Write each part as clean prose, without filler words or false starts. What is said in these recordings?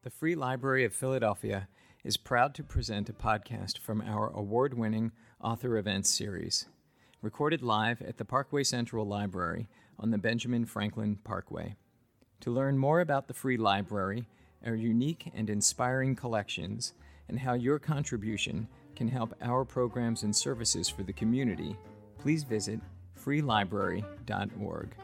The Free Library of Philadelphia is proud to present a podcast from our award-winning Author Events series, recorded live at the Parkway Central Library on the Benjamin Franklin Parkway. To learn more about the Free Library, our unique and inspiring collections, and how your contribution can help our programs and services for the community, please visit freelibrary.org.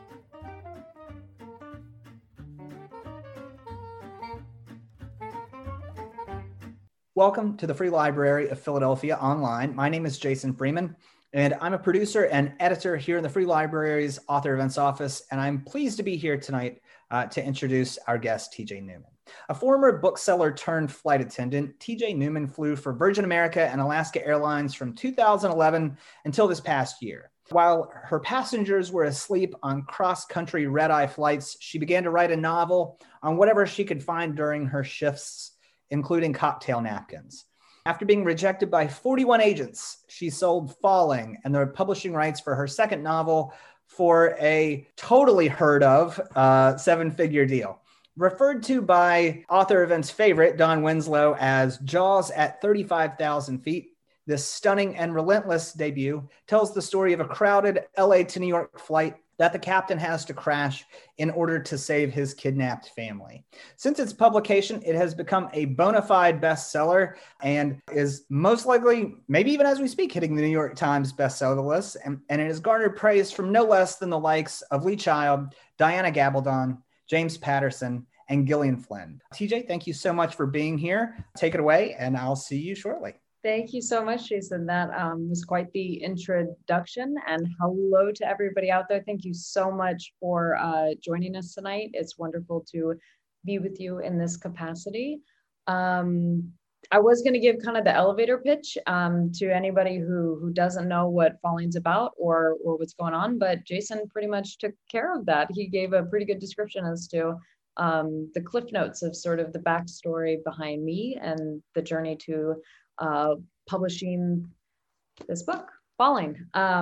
Welcome to the Free Library of Philadelphia Online. My name is Jason Freeman, and I'm a producer and editor here in the Free Library's Author Events Office, and I'm pleased to be here tonight to introduce our guest, TJ Newman. A former bookseller turned flight attendant, TJ Newman flew for Virgin America and Alaska Airlines from 2011 until this past year. While her passengers were asleep on cross-country red-eye flights, she began to write a novel on whatever she could find during her shifts, including cocktail napkins. After being rejected by 41 agents, she sold Falling and the publishing rights for her second novel for a totally heard of seven-figure deal. Referred to by Author Events favorite Don Winslow as Jaws at 35,000 feet, this stunning and relentless debut tells the story of a crowded LA to New York flight that the captain has to crash in order to save his kidnapped family. Since its publication, it has become a bona fide bestseller and is most likely, maybe even as we speak, hitting the New York Times bestseller list. And it has garnered praise from no less than the likes of Lee Child, Diana Gabaldon, James Patterson, and Gillian Flynn. TJ, thank you so much for being here. Take it away, and I'll see you shortly. Thank you so much, Jason. That was quite the introduction, and hello to everybody out there. Thank you so much for joining us tonight. It's wonderful to be with you in this capacity. I was going to give kind of the elevator pitch to anybody who doesn't know what Falling's about or what's going on, but Jason pretty much took care of that. He gave a pretty good description as to the cliff notes of sort of the backstory behind me and the journey to publishing this book, Falling.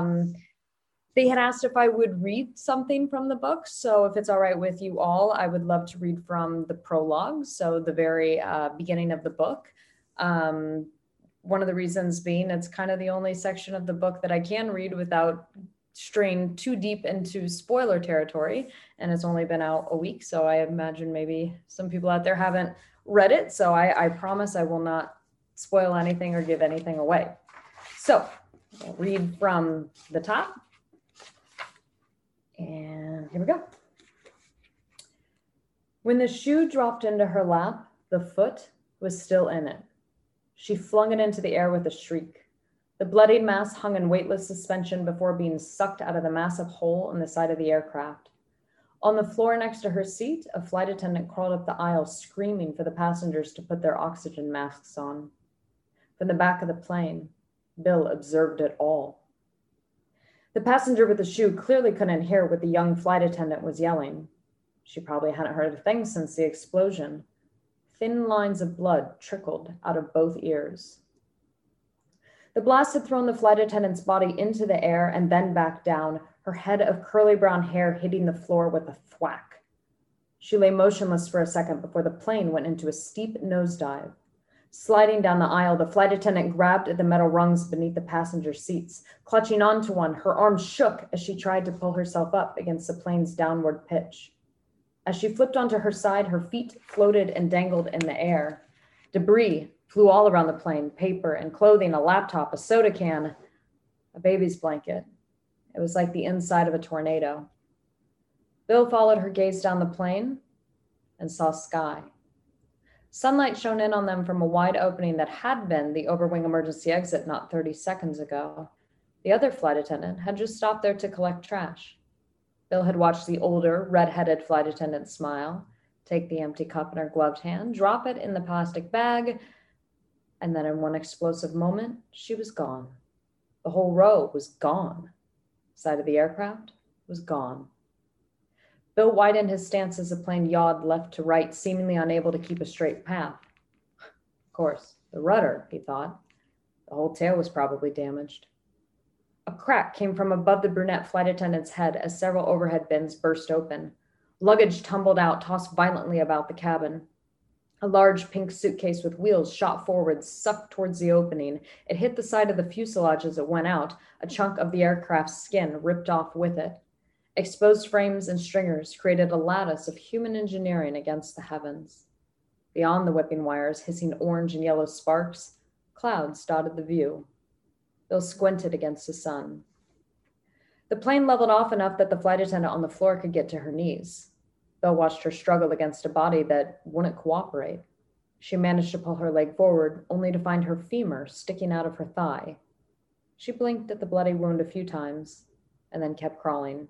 They had asked if I would read something from the book. So if it's all right with you all, I would love to read from the prologue. So the very beginning of the book. One of the reasons being it's kind of the only section of the book that I can read without straying too deep into spoiler territory. And it's only been out a week. So I imagine maybe some people out there haven't read it. So I promise I will not spoil anything or give anything away. So I'll read from the top. And here we go. When the shoe dropped into her lap, the foot was still in it. She flung it into the air with a shriek. The bloodied mass hung in weightless suspension before being sucked out of the massive hole in the side of the aircraft. On the floor next to her seat, a flight attendant crawled up the aisle screaming for the passengers to put their oxygen masks on. From the back of the plane, Bill observed it all. The passenger with the shoe clearly couldn't hear what the young flight attendant was yelling. She probably hadn't heard a thing since the explosion. Thin lines of blood trickled out of both ears. The blast had thrown the flight attendant's body into the air and then back down, her head of curly brown hair hitting the floor with a thwack. She lay motionless for a second before the plane went into a steep nosedive. Sliding down the aisle, the flight attendant grabbed at the metal rungs beneath the passenger seats. Clutching onto one, her arms shook as she tried to pull herself up against the plane's downward pitch. As she flipped onto her side, her feet floated and dangled in the air. Debris flew all around the plane, paper and clothing, a laptop, a soda can, a baby's blanket. It was like the inside of a tornado. Bill followed her gaze down the plane and saw sky. Sunlight shone in on them from a wide opening that had been the overwing emergency exit not 30 seconds ago. The other flight attendant had just stopped there to collect trash. Bill had watched the older, red-headed flight attendant smile, take the empty cup in her gloved hand, drop it in the plastic bag, and then in one explosive moment, she was gone. The whole row was gone. The side of the aircraft was gone. Bill widened his stance as the plane yawed left to right, seemingly unable to keep a straight path. Of course, the rudder, he thought. The whole tail was probably damaged. A crack came from above the brunette flight attendant's head as several overhead bins burst open. Luggage tumbled out, tossed violently about the cabin. A large pink suitcase with wheels shot forward, sucked towards the opening. It hit the side of the fuselage as it went out, a chunk of the aircraft's skin ripped off with it. Exposed frames and stringers created a lattice of human engineering against the heavens. Beyond the whipping wires, hissing orange and yellow sparks, clouds dotted the view. Bill squinted against the sun. The plane leveled off enough that the flight attendant on the floor could get to her knees. Bill watched her struggle against a body that wouldn't cooperate. She managed to pull her leg forward, only to find her femur sticking out of her thigh. She blinked at the bloody wound a few times, and then kept crawling.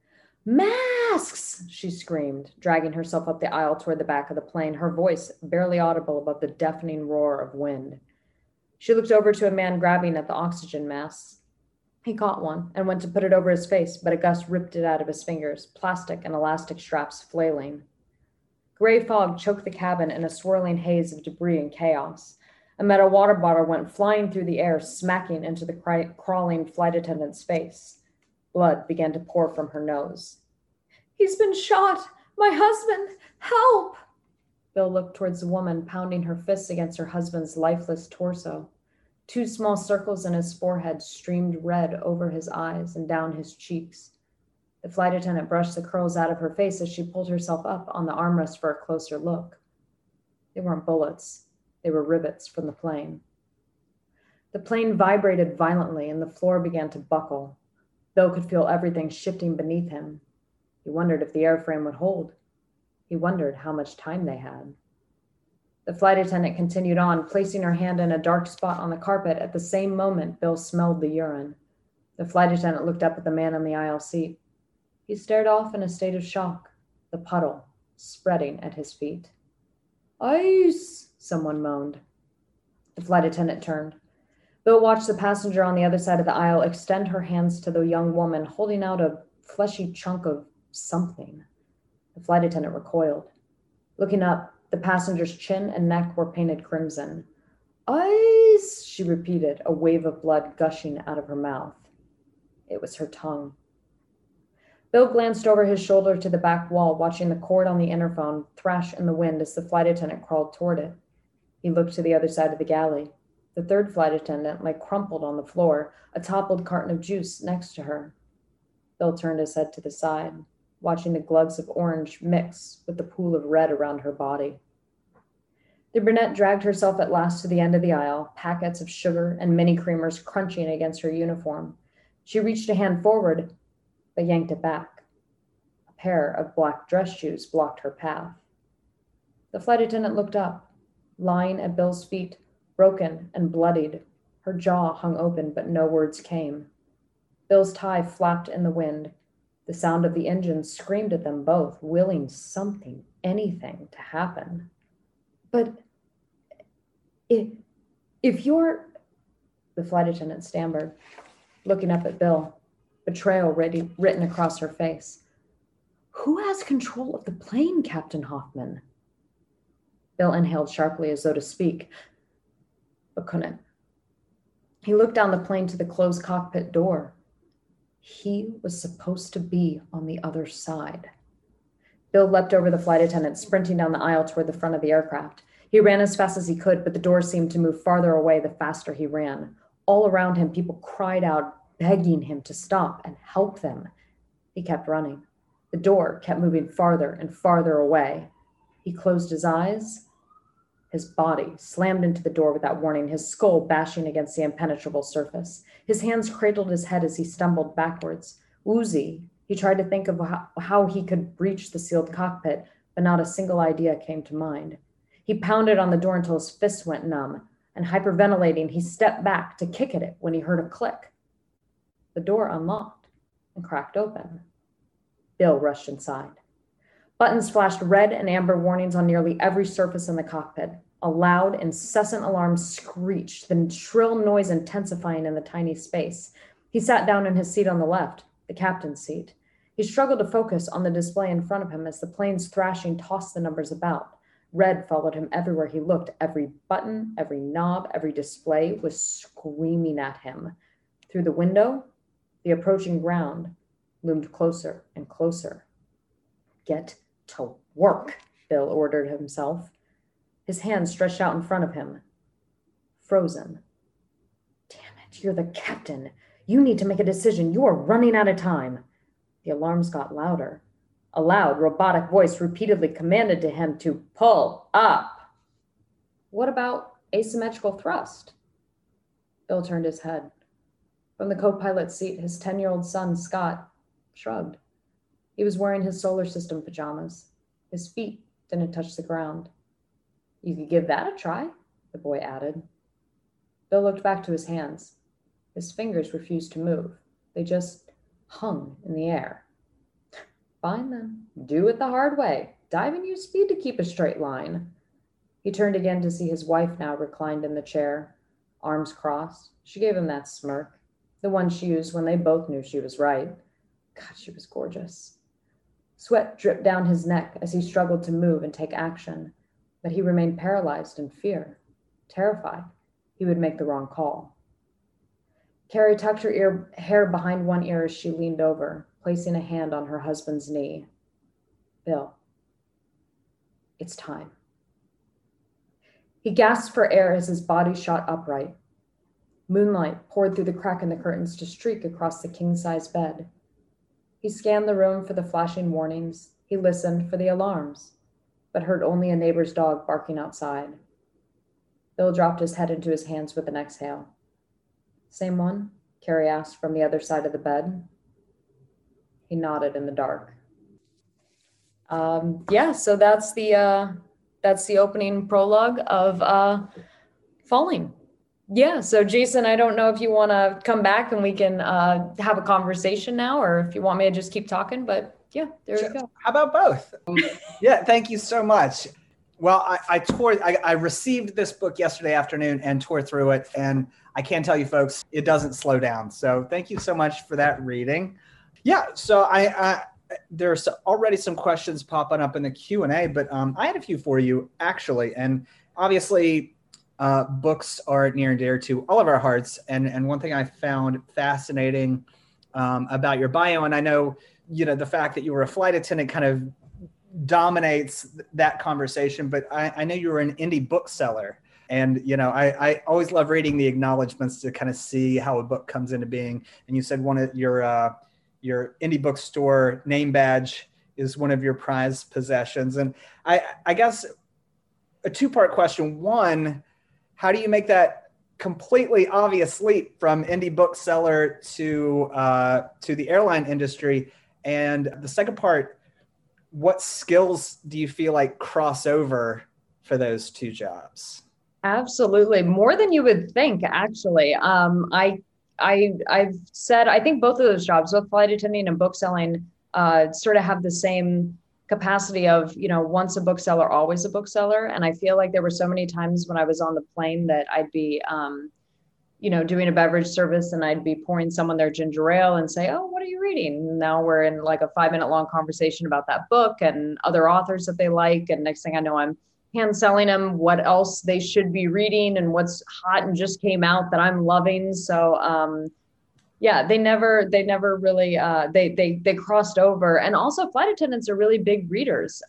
"Masks!" she screamed, dragging herself up the aisle toward the back of the plane, her voice barely audible above the deafening roar of wind. She looked over to a man grabbing at the oxygen masks. He caught one and went to put it over his face, but a gust ripped it out of his fingers, plastic and elastic straps flailing. Gray fog choked the cabin in a swirling haze of debris and chaos. A metal water bottle went flying through the air, smacking into the crawling flight attendant's face. Blood began to pour from her nose. "He's been shot! My husband! Help!" Bill looked towards the woman, pounding her fists against her husband's lifeless torso. 2 small circles in his forehead streamed red over his eyes and down his cheeks. The flight attendant brushed the curls out of her face as she pulled herself up on the armrest for a closer look. They weren't bullets. They were rivets from the plane. The plane vibrated violently and the floor began to buckle. Bill could feel everything shifting beneath him. He wondered if the airframe would hold. He wondered how much time they had. The flight attendant continued on, placing her hand in a dark spot on the carpet. At the same moment, Bill smelled the urine. The flight attendant looked up at the man on the aisle seat. He stared off in a state of shock, the puddle spreading at his feet. "Ice!" someone moaned. The flight attendant turned. Bill watched the passenger on the other side of the aisle extend her hands to the young woman, holding out a fleshy chunk of something. The flight attendant recoiled. Looking up, the passenger's chin and neck were painted crimson. "Ice!" she repeated, a wave of blood gushing out of her mouth. It was her tongue. Bill glanced over his shoulder to the back wall, watching the cord on the interphone thrash in the wind as the flight attendant crawled toward it. He looked to the other side of the galley. The third flight attendant lay crumpled on the floor, a toppled carton of juice next to her. Bill turned his head to the side, watching the glugs of orange mix with the pool of red around her body. The brunette dragged herself at last to the end of the aisle, packets of sugar and mini creamers crunching against her uniform. She reached a hand forward, but yanked it back. A pair of black dress shoes blocked her path. The flight attendant looked up, lying at Bill's feet, broken and bloodied. Her jaw hung open, but no words came. Bill's tie flapped in the wind. The sound of the engine screamed at them both, willing something, anything, to happen. "But if you're..." the flight attendant stammered, looking up at Bill, betrayal written across her face. "Who has control of the plane, Captain Hoffman?" Bill inhaled sharply as though to speak, but couldn't. He looked down the plane to the closed cockpit door. He was supposed to be on the other side. Bill leapt over the flight attendant, sprinting down the aisle toward the front of the aircraft. He ran as fast as he could, but the door seemed to move farther away the faster he ran. All around him, people cried out, begging him to stop and help them. He kept running. The door kept moving farther and farther away. He closed his eyes. His body slammed into the door without warning, his skull bashing against the impenetrable surface. His hands cradled his head as he stumbled backwards. Woozy, he tried to think of how he could breach the sealed cockpit, but not a single idea came to mind. He pounded on the door until his fists went numb, and hyperventilating, he stepped back to kick at it when he heard a click. The door unlocked and cracked open. Bill rushed inside. Buttons flashed red and amber warnings on nearly every surface in the cockpit. A loud, incessant alarm screeched, the shrill noise intensifying in the tiny space. He sat down in his seat on the left, the captain's seat. He struggled to focus on the display in front of him as the plane's thrashing tossed the numbers about. Red followed him everywhere he looked. Every button, every knob, every display was screaming at him. Through the window, the approaching ground loomed closer and closer. "Get to work," Bill ordered himself. his hand stretched out in front of him. Frozen. Damn it, you're the captain. You need to make a decision. You are running out of time. The alarms got louder. A loud, robotic voice repeatedly commanded to him to pull up. What about asymmetrical thrust? Bill turned his head. From the co-pilot's seat, his 10-year-old son, Scott, shrugged. He was wearing his solar system pajamas. His feet didn't touch the ground. You could give that a try, the boy added. Bill looked back to his hands. His fingers refused to move. They just hung in the air. Fine then. Do it the hard way. Dive and use speed to keep a straight line. He turned again to see his wife now reclined in the chair, arms crossed. She gave him that smirk, the one she used when they both knew she was right. God, she was gorgeous. Sweat dripped down his neck as he struggled to move and take action, but he remained paralyzed in fear, terrified he would make the wrong call. Carrie tucked her hair behind one ear as she leaned over, placing a hand on her husband's knee. Bill, it's time. He gasped for air as his body shot upright. Moonlight poured through the crack in the curtains to streak across the king-size bed. He scanned the room for the flashing warnings. He listened for the alarms, but heard only a neighbor's dog barking outside. Bill dropped his head into his hands with an exhale. Same one? Carrie asked from the other side of the bed. He nodded in the dark. So that's the opening prologue of Falling. Yeah, so Jason, I don't know if you want to come back and we can have a conversation now, or if you want me to just keep talking, but yeah, there you go. How about both? Yeah, thank you so much. Well, I received this book yesterday afternoon and tore through it, and I can tell you folks, it doesn't slow down. So thank you so much for that reading. Yeah, so there's already some questions popping up in the Q&A, but I had a few for you actually, and obviously books are near and dear to all of our hearts. And one thing I found fascinating about your bio, and I know, the fact that you were a flight attendant kind of dominates that conversation, but I know you were an indie bookseller. And, I always love reading the acknowledgments to kind of see how a book comes into being. And you said one of your indie bookstore name badge is one of your prized possessions. And I guess a two-part question. One, how do you make that completely obvious leap from indie bookseller to the airline industry? And the second part, what skills do you feel like cross over for those two jobs? Absolutely. More than you would think, actually. I've said, I think both of those jobs, both flight attending and bookselling, sort of have the same capacity of, once a bookseller, always a bookseller. And I feel like there were so many times when I was on the plane that I'd be, doing a beverage service and I'd be pouring someone their ginger ale and say, oh, what are you reading? And now we're in like a 5-minute long conversation about that book and other authors that they like. And next thing I know, I'm hand selling them what else they should be reading and what's hot and just came out that I'm loving. So, they never really, they crossed over. And also flight attendants are really big readers.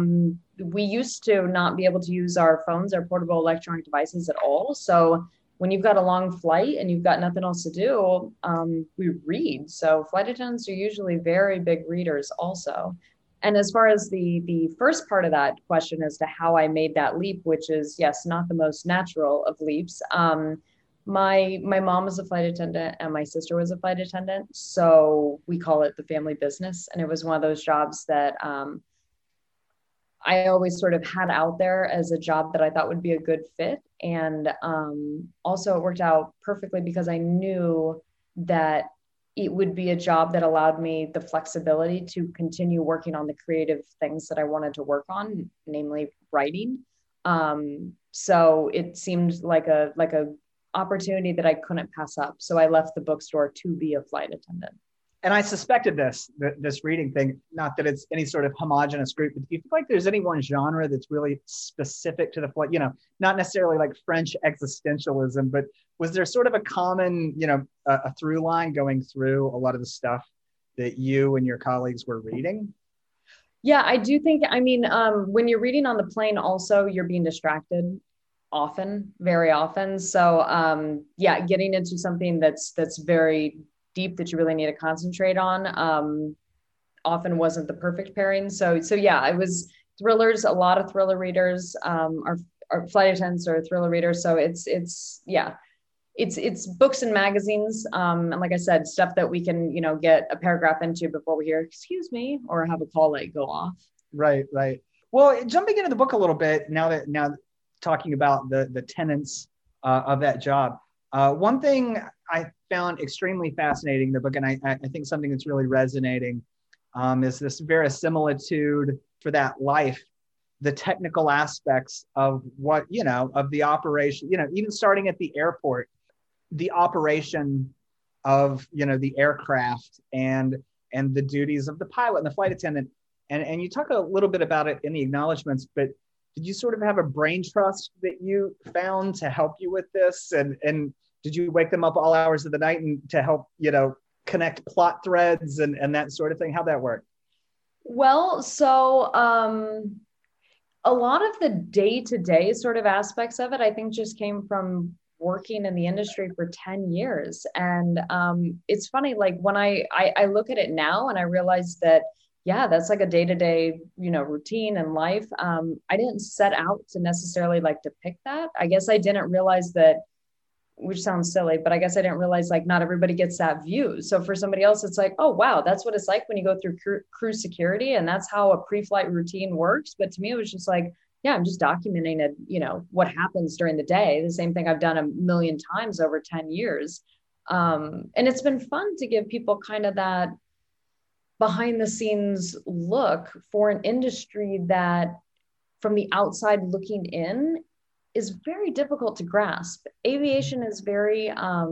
We used to not be able to use our phones, our portable electronic devices at all. So when you've got a long flight and you've got nothing else to do, we read. So flight attendants are usually very big readers also. And as far as the first part of that question as to how I made that leap, which is, yes, not the most natural of leaps. My mom was a flight attendant and my sister was a flight attendant. So we call it the family business. And it was one of those jobs that I always sort of had out there as a job that I thought would be a good fit. And also it worked out perfectly because I knew that it would be a job that allowed me the flexibility to continue working on the creative things that I wanted to work on, namely writing. So it seemed like a opportunity that I couldn't pass up. So I left the bookstore to be a flight attendant. And I suspected this reading thing, not that it's any sort of homogenous group, but do you feel like there's any one genre that's really specific to the flight, not necessarily like French existentialism, but was there sort of a common, a through line going through a lot of the stuff that you and your colleagues were reading? Yeah, I do think, I mean, when you're reading on the plane, also, you're being distracted often, very often. So, yeah, getting into something that's very deep that you really need to concentrate on, often wasn't the perfect pairing. So yeah, it was thrillers. A lot of thriller readers, are flight attendants or thriller readers. So yeah, it's books and magazines, and like I said, stuff that we can get a paragraph into before we hear excuse me or have a call light go off. Right, right. Well, jumping into the book a little bit now talking about the tenets of that job. One thing I found extremely fascinating in the book, and I think something that's really resonating, is this verisimilitude for that life, the technical aspects of what, of the operation, even starting at the airport, the operation of, the aircraft and the duties of the pilot and the flight attendant. And you talk a little bit about it in the acknowledgments, but did you sort of have a brain trust that you found to help you with this? And did you wake them up all hours of the night and to help, connect plot threads and that sort of thing? How'd that work? Well, so a lot of the day-to-day sort of aspects of it, I think, just came from working in the industry for 10 years. And it's funny, like when I look at it now and I realize that, yeah, that's like a day-to-day, routine and life. I didn't set out to necessarily like depict that. I guess I didn't realize that, which sounds silly, but I guess I didn't realize like not everybody gets that view. So for somebody else, it's like, oh, wow, that's what it's like when you go through crew security. And that's how a pre-flight routine works. But to me, it was just like, yeah, I'm just documenting it, what happens during the day. The same thing I've done a million times over 10 years. And it's been fun to give people kind of that behind the scenes look for an industry that from the outside looking in is very difficult to grasp. Aviation is very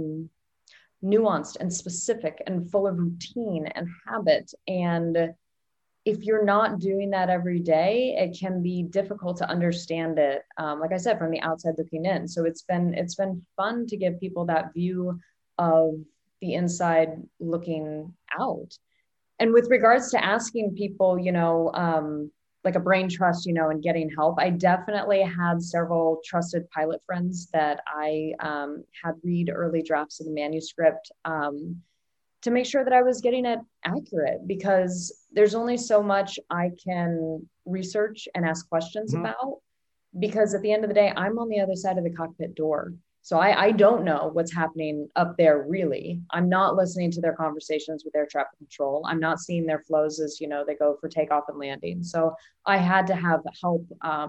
nuanced and specific and full of routine and habit. And if you're not doing that every day, it can be difficult to understand it. Like I said, from the outside looking in. So it's been fun to give people that view of the inside looking out. And with regards to asking people, like a brain trust, and getting help, I definitely had several trusted pilot friends that I had read early drafts of the manuscript to make sure that I was getting it accurate, because there's only so much I can research and ask questions about, because at the end of the day, I'm on the other side of the cockpit door. So I don't know what's happening up there, really. I'm not listening to their conversations with air traffic control. I'm not seeing their flows as, they go for takeoff and landing. So I had to have help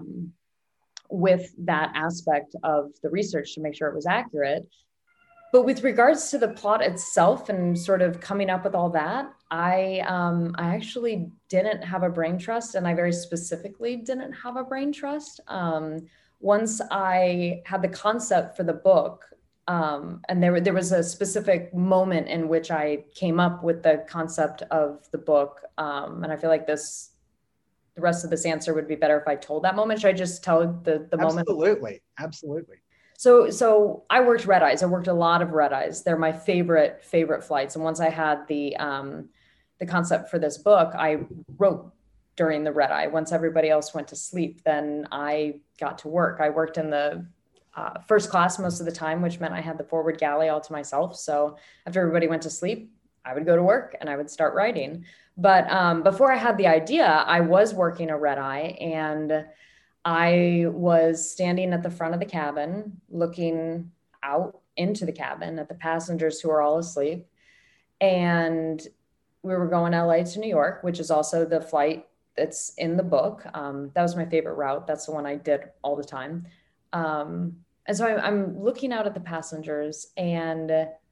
with that aspect of the research to make sure it was accurate. But with regards to the plot itself and sort of coming up with all that, I actually didn't have a brain trust, and I very specifically didn't have a brain trust. Once I had the concept for the book, and there was a specific moment in which I came up with the concept of the book, and I feel like the rest of this answer would be better if I told that moment. Should I just tell the moment? Absolutely. So I worked red eyes. I worked a lot of red eyes. They're my favorite flights. And once I had the concept for this book, I wrote during the red eye. Once everybody else went to sleep, then I got to work. I worked in the first class most of the time, which meant I had the forward galley all to myself. So after everybody went to sleep, I would go to work and I would start writing. But before I had the idea, I was working a red eye, and I was standing at the front of the cabin, looking out into the cabin at the passengers who are all asleep. And we were going LA to New York, which is also the flight that's in the book. That was my favorite route. That's the one I did all the time. And so I'm looking out at the passengers, and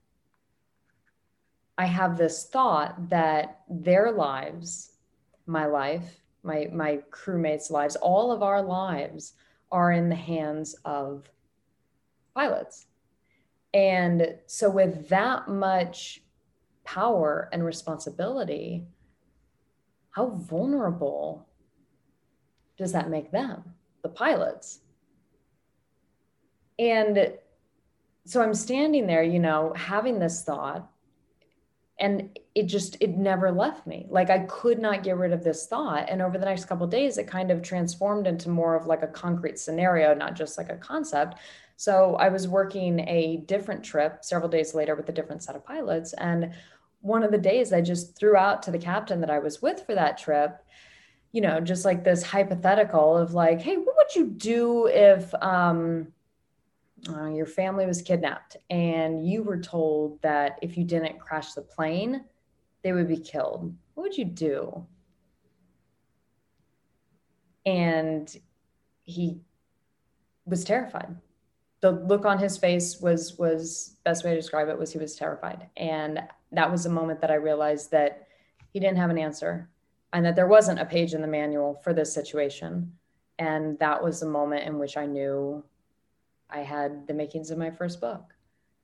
I have this thought that their lives, my life, my crewmates' lives, all of our lives are in the hands of pilots. And so with that much power and responsibility, how vulnerable does that make them, the pilots? And so I'm standing there, having this thought, And it never left me. Like I could not get rid of this thought. And over the next couple of days, it kind of transformed into more of like a concrete scenario, not just like a concept. So I was working a different trip several days later with a different set of pilots. And one of the days I just threw out to the captain that I was with for that trip, just like this hypothetical of like, hey, what would you do if your family was kidnapped and you were told that if you didn't crash the plane, they would be killed? What would you do? And he was terrified. The look on his face was best way to describe it, was he was terrified. And that was a moment that I realized that he didn't have an answer and that there wasn't a page in the manual for this situation. And that was the moment in which I knew I had the makings of my first book.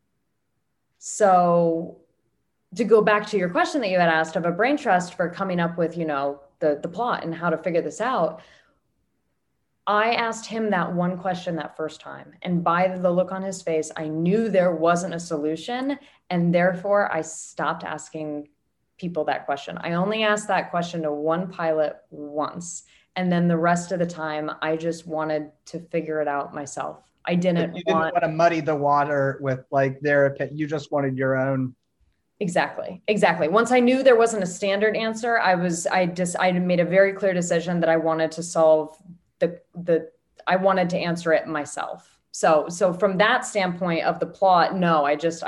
So to go back to your question that you had asked of a brain trust for coming up with, the plot and how to figure this out, I asked him that one question that first time. And by the look on his face, I knew there wasn't a solution. And therefore, I stopped asking people that question. I only asked that question to one pilot once. And then the rest of the time, I just wanted to figure it out myself. I didn't want to muddy the water with like their opinion. You just wanted your own. Exactly. Once I knew there wasn't a standard answer, I made a very clear decision that I wanted to solve I wanted to answer it myself. So from that standpoint of the plot, no, I just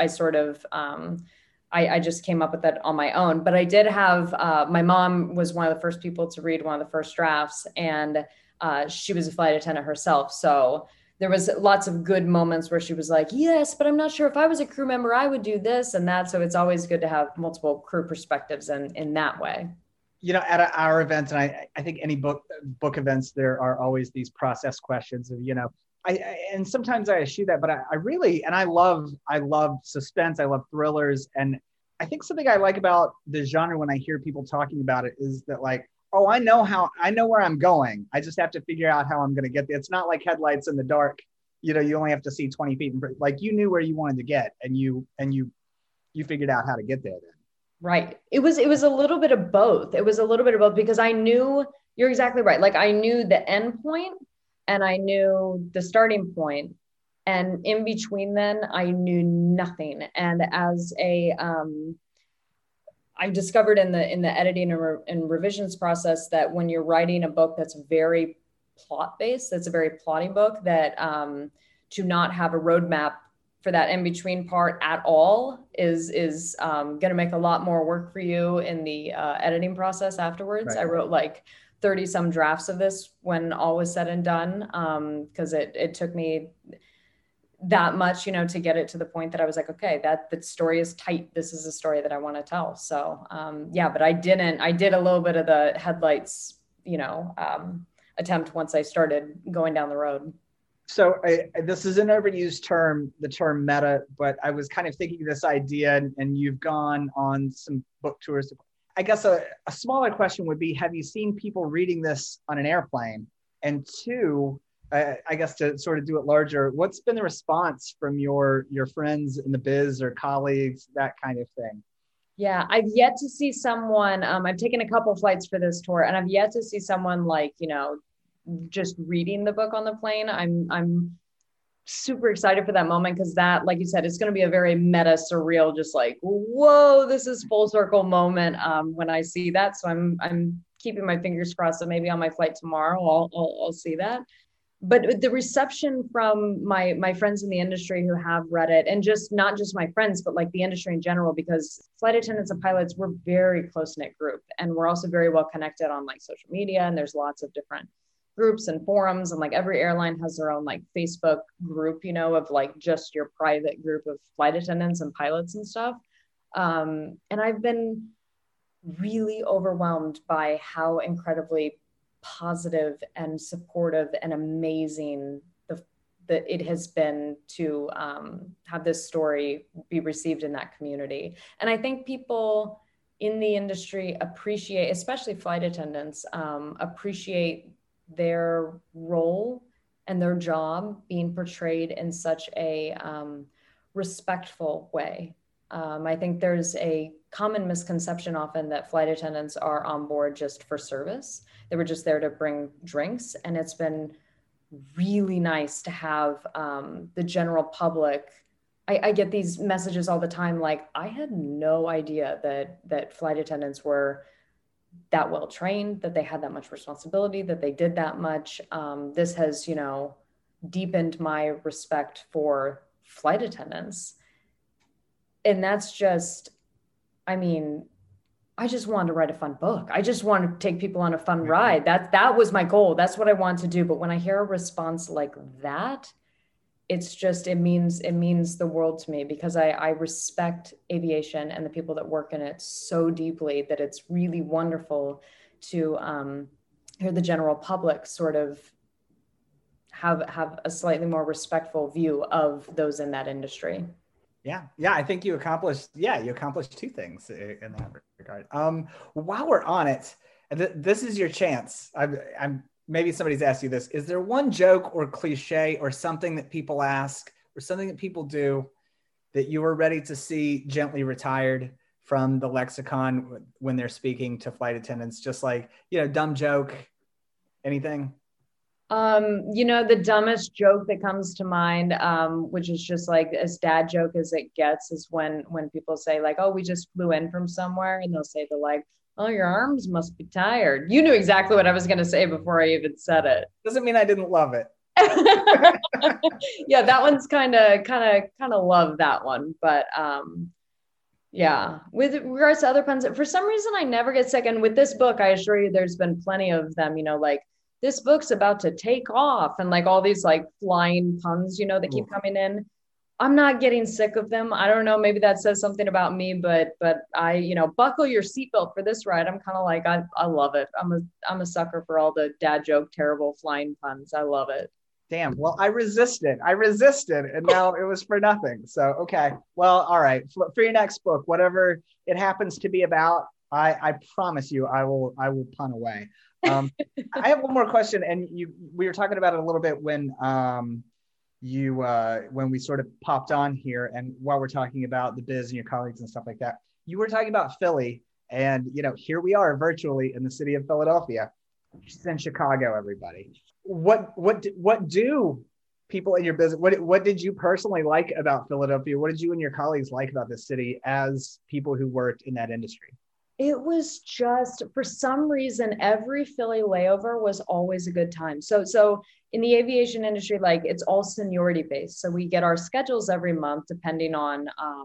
came up with that on my own. But I did have, my mom was one of the first people to read one of the first drafts, and she was a flight attendant herself. So there was lots of good moments where she was like, yes, but I'm not sure if I was a crew member, I would do this and that. So it's always good to have multiple crew perspectives in that way. At our events, and I think any book events, there are always these process questions of, and sometimes I eschew that, but I love suspense. I love thrillers. And I think something I like about the genre when I hear people talking about it is that like, oh, I know where I'm going. I just have to figure out how I'm going to get there. It's not like headlights in the dark. You only have to see 20 feet. Like you knew where you wanted to get, and you figured out how to get there then. Right. It was a little bit of both. Because I knew, you're exactly right. Like I knew the end point and I knew the starting point, and in between then I knew nothing. And as I discovered in the editing and revisions process that when you're writing a book that's very plot based, that's a very plotting book, that to not have a roadmap for that in-between part at all is going to make a lot more work for you in the editing process afterwards. Right. I wrote like 30 some drafts of this when all was said and done, because it took me that much, to get it to the point that I was like, okay, that the story is tight. This is a story that I want to tell. So but I did a little bit of the headlights, attempt once I started going down the road. So this is an overused term, the term meta, but I was kind of thinking this idea, and you've gone on some book tours. I guess a smaller question would be, have you seen people reading this on an airplane? And two, I guess to sort of do it larger, what's been the response from your friends in the biz or colleagues, that kind of thing? Yeah, I've yet to see someone, I've taken a couple flights for this tour, and I've yet to see someone like, just reading the book on the plane. I'm super excited for that moment, because that, like you said, it's going to be a very meta, surreal, just like, whoa, this is full circle moment when I see that. So I'm keeping my fingers crossed that maybe on my flight tomorrow I'll see that. But the reception from my friends in the industry who have read it, and just not just my friends, but like the industry in general, because flight attendants and pilots, we're very close-knit group, and we're also very well connected on like social media, and there's lots of different groups and forums, and like every airline has their own like Facebook group, of like just your private group of flight attendants and pilots and stuff. And I've been really overwhelmed by how incredibly positive and supportive and amazing that it has been to have this story be received in that community. And I think people in the industry appreciate, especially flight attendants, appreciate their role and their job being portrayed in such a respectful way. I think there's a common misconception often that flight attendants are on board just for service. They were just there to bring drinks. And it's been really nice to have the general public. I get these messages all the time, like, I had no idea that flight attendants were that well trained, that they had that much responsibility, that they did that much. This has, deepened my respect for flight attendants. And that's just, I just wanted to write a fun book. I just wanted to take people on a fun ride. That was my goal. That's what I wanted to do. But when I hear a response like that, it's just, it means the world to me, because I respect aviation and the people that work in it so deeply that it's really wonderful to hear the general public sort of have a slightly more respectful view of those in that industry. Yeah. I think you accomplished two things in that regard. While we're on it, this is your chance. I'm maybe somebody's asked you this. Is there one joke or cliche or something that people ask or something that people do that you were ready to see gently retired from the lexicon when they're speaking to flight attendants? Just like, dumb joke, anything? The dumbest joke that comes to mind, which is just like as dad joke as it gets, is when people say like, oh, we just flew in from somewhere, and they'll say, they're like, oh, your arms must be tired. You knew exactly what I was going to say before I even said it. Doesn't mean I didn't love it. Yeah, that one's kind of love that one. But yeah, with regards to other puns, for some reason I never get sick. And with this book, I assure you, there's been plenty of them. Like, this book's about to take off, and like all these like flying puns, that keep coming in. I'm not getting sick of them. I don't know. Maybe that says something about me, but I, buckle your seatbelt for this ride. I'm kind of like, I love it. I'm a sucker for all the dad joke, terrible flying puns. I love it. Damn. Well, I resisted, and now it was for nothing. So, okay. Well, all right. For your next book, whatever it happens to be about, I promise you, I will pun away. I have one more question, and we were talking about it a little bit when we sort of popped on here, and while we're talking about the biz and your colleagues and stuff like that, you were talking about Philly, and here we are virtually in the city of Philadelphia. She's in Chicago, everybody. What do people in your business, what did you personally like about Philadelphia? What did you and your colleagues like about this city as people who worked in that industry? It was just, for some reason, every Philly layover was always a good time. So in the aviation industry, like, it's all seniority based. So we get our schedules every month, depending on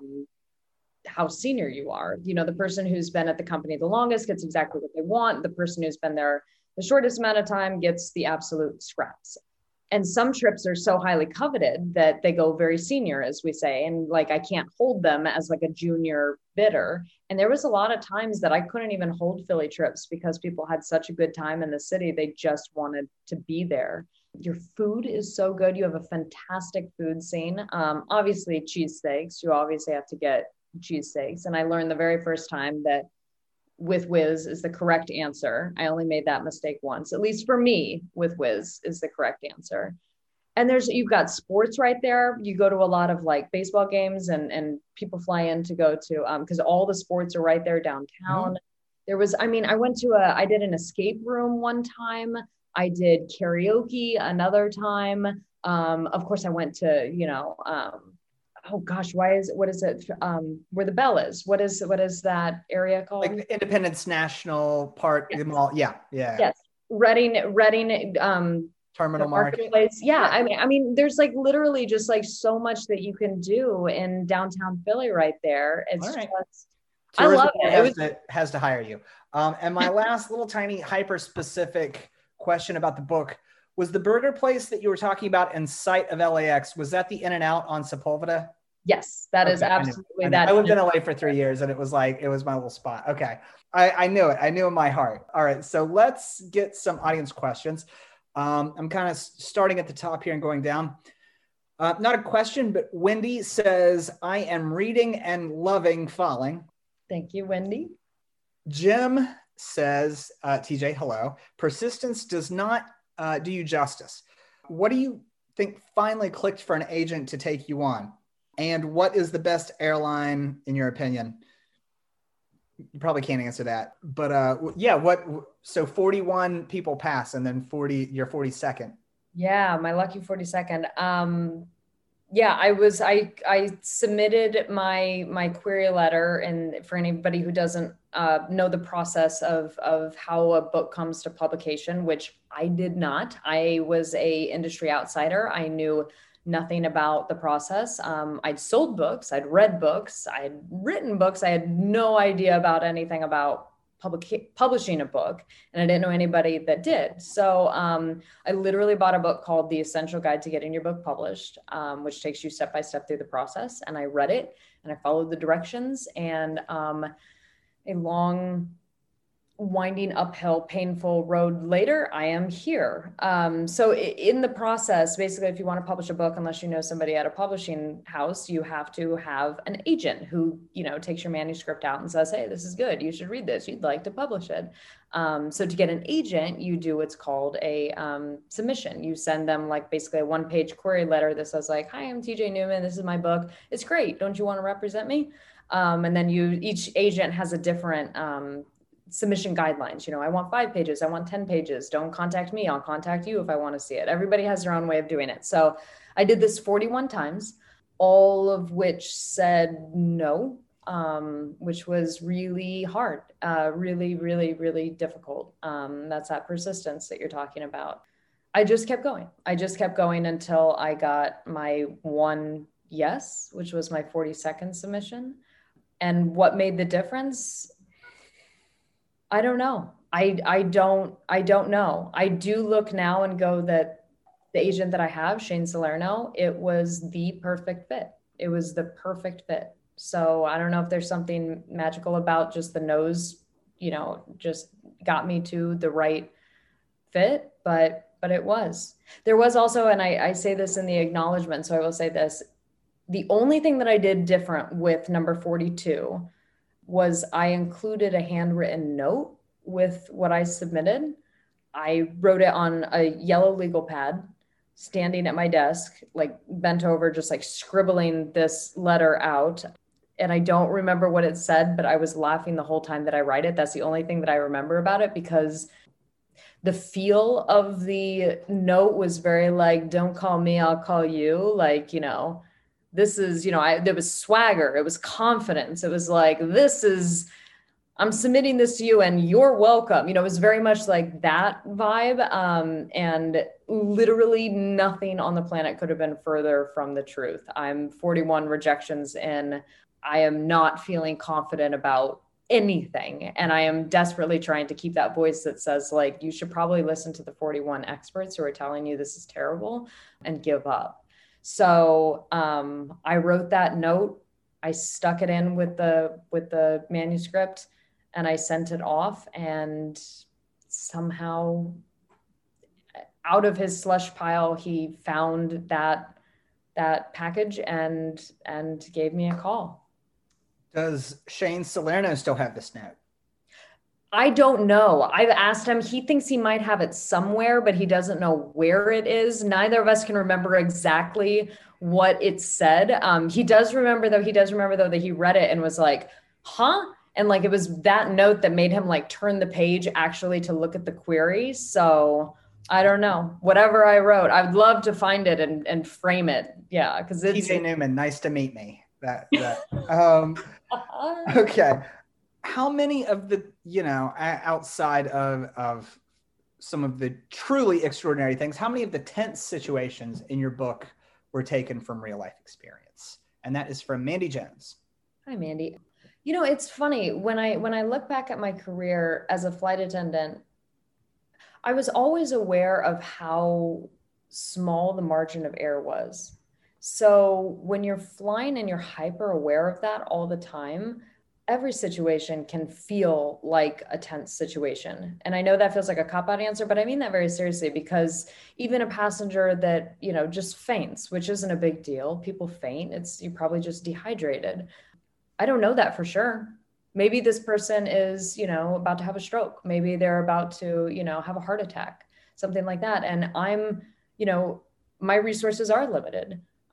how senior you are. The person who's been at the company the longest gets exactly what they want. The person who's been there the shortest amount of time gets the absolute scraps. And some trips are so highly coveted that they go very senior, as we say. And like, I can't hold them as like a junior bidder. And there was a lot of times that I couldn't even hold Philly trips because people had such a good time in the city. They just wanted to be there. Your food is so good. You have a fantastic food scene. Obviously cheesesteaks. You obviously have to get cheesesteaks. And I learned the very first time that with Whiz is the correct answer. I only made that mistake once, at least for me. With Whiz is the correct answer. And you've got sports right there. You go to a lot of like baseball games, and people fly in to go to, because all the sports are right there downtown. Mm-hmm. There was, I did an escape room one time. I did karaoke another time. Of course I went to, oh gosh, what is it? Where the Bell is. What is that area called? Like Independence National Park, yes. The mall. Yeah. Yes. Reading, Terminal Marketplace. Yeah. I mean, there's like literally just like so much that you can do in downtown Philly right there. It's right. just, I love it. It has to hire you. And my last little tiny hyper specific question about the book was the burger place that you were talking about in sight of LAX. Was that the In-N-Out on Sepulveda? Yes, that is absolutely that. I lived in LA for 3 years, and it was my little spot. Okay. I knew it. I knew in my heart. All right. So let's get some audience questions. I'm kind of starting at the top here and going down. Not a question, but Wendy says, I am reading and loving Falling. Thank you, Wendy. Jim says, TJ, hello. Persistence does not do you justice. What do you think finally clicked for an agent to take you on? And what is the best airline in your opinion? You probably can't answer that, but so 41 people pass and then you're 42nd. Yeah, my lucky 42nd. I submitted my query letter, and for anybody who doesn't know the process of how a book comes to publication, which I did not. I was a industry outsider. I knew nothing about the process. I'd sold books, I'd read books, I'd written books. I had no idea about anything about publishing a book, and I didn't know anybody that did. So I literally bought a book called The Essential Guide to Getting Your Book Published, which takes you step by step through the process. And I read it and I followed the directions, and a long, winding uphill, painful road later, I am here. So in the process, basically, if you want to publish a book, unless you know somebody at a publishing house, you have to have an agent who, takes your manuscript out and says, hey, this is good. You should read this. You'd like to publish it. So to get an agent, you do what's called a submission. You send them like basically a one-page query letter that says like, hi, I'm TJ Newman. This is my book. It's great. Don't you want to represent me? And then each agent has a different submission guidelines. I want 5 pages. I want 10 pages. Don't contact me. I'll contact you if I want to see it. Everybody has their own way of doing it. So I did this 41 times, all of which said no, which was really hard, really, really, really difficult. That's that persistence that you're talking about. I just kept going. Until I got my one yes, which was my 42nd submission. And what made the difference? I don't know. I don't know. I do look now and go that the agent that I have, Shane Salerno, it was the perfect fit. It was the perfect fit. So I don't know if there's something magical about just the nose, just got me to the right fit, but it was. There was also, and I say this in the acknowledgement, so I will say this, the only thing that I did different with number 42 was I included a handwritten note with what I submitted. I wrote it on a yellow legal pad, standing at my desk, like bent over, just like scribbling this letter out. And I don't remember what it said, but I was laughing the whole time that I write it. That's the only thing that I remember about it, because the feel of the note was very like, don't call me, I'll call you. Like, this is, there was swagger, it was confidence. It was like, I'm submitting this to you and you're welcome. It was very much like that vibe. And literally nothing on the planet could have been further from the truth. I'm 41 rejections in. I am not feeling confident about anything. And I am desperately trying to keep that voice that says like, you should probably listen to the 41 experts who are telling you this is terrible and give up. So I wrote that note, I stuck it in with the manuscript, and I sent it off, and somehow out of his slush pile, he found that package and gave me a call. Does Shane Salerno still have this note? I don't know. I've asked him. He thinks he might have it somewhere, but he doesn't know where it is. Neither of us can remember exactly what it said. He does remember though that he read it and was like, huh? And like, it was that note that made him like turn the page actually to look at the query. So I don't know. Whatever I wrote, I'd love to find it and frame it. Yeah. Cause it's TJ Newman, nice to meet me. Okay. How many of the, outside of some of the truly extraordinary things, how many of the tense situations in your book were taken from real life experience? And that is from Mandy Jones. Hi, Mandy. It's funny when I look back at my career as a flight attendant, I was always aware of how small the margin of error was. So when you're flying and you're hyper aware of that all the time, every situation can feel like a tense situation. And I know that feels like a cop-out answer, but I mean that very seriously, because even a passenger that, just faints, which isn't a big deal. People faint. You're probably just dehydrated. I don't know that for sure. Maybe this person is, about to have a stroke. Maybe they're about to, have a heart attack, something like that. And I'm, my resources are limited.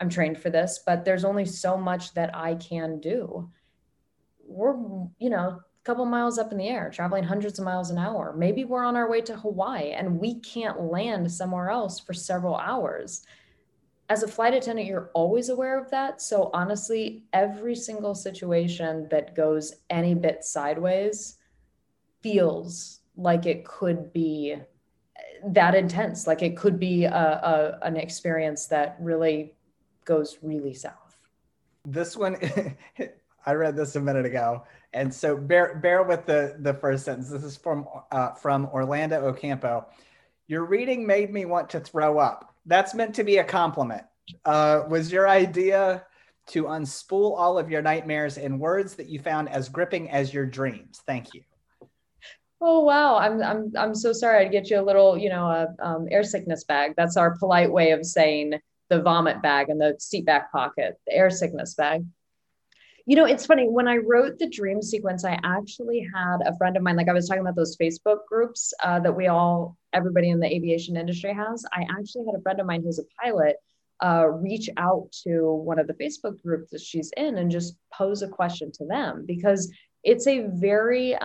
I'm trained for this, but there's only so much that I can do. We're, a couple miles up in the air, traveling hundreds of miles an hour. Maybe we're on our way to Hawaii and we can't land somewhere else for several hours. As a flight attendant, you're always aware of that. So honestly, every single situation that goes any bit sideways feels like it could be that intense, like it could be an experience that really goes really south. This one, I read this a minute ago, and so bear with the first sentence. This is from Orlando Ocampo. Your reading made me want to throw up. That's meant to be a compliment. Was your idea to unspool all of your nightmares in words that you found as gripping as your dreams? Thank you. Oh, wow. I'm so sorry. I'd get you a little, air sickness bag. That's our polite way of saying the vomit bag in the seat back pocket, the air sickness bag. It's funny. When I wrote the dream sequence, I actually had a friend of mine, like I was talking about those Facebook groups that everybody in the aviation industry has. I actually had a friend of mine who's a pilot reach out to one of the Facebook groups that she's in and just pose a question to them, because it's a very